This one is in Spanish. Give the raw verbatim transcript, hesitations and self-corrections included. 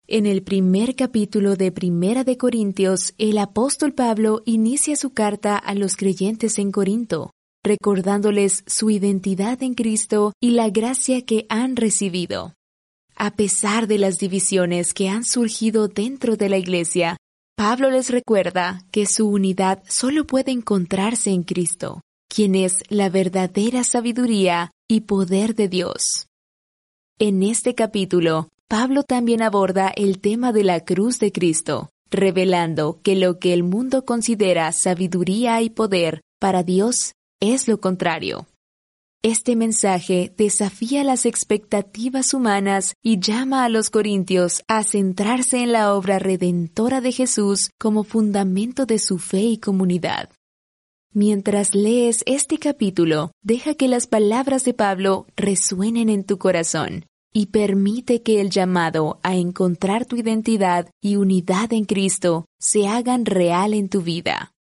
En el primer capítulo de Primera de Corintios, el apóstol Pablo inicia su carta a los creyentes en Corinto, recordándoles su identidad en Cristo y la gracia que han recibido. A pesar de las divisiones que han surgido dentro de la iglesia, Pablo les recuerda que su unidad solo puede encontrarse en Cristo, quien es la verdadera sabiduría y poder de Dios. En este capítulo, Pablo también aborda el tema de la cruz de Cristo, revelando que lo que el mundo considera sabiduría y poder, para Dios es lo contrario. Este mensaje desafía las expectativas humanas y llama a los corintios a centrarse en la obra redentora de Jesús como fundamento de su fe y comunidad. Mientras lees este capítulo, deja que las palabras de Pablo resuenen en tu corazón y permite que el llamado a encontrar tu identidad y unidad en Cristo se hagan real en tu vida.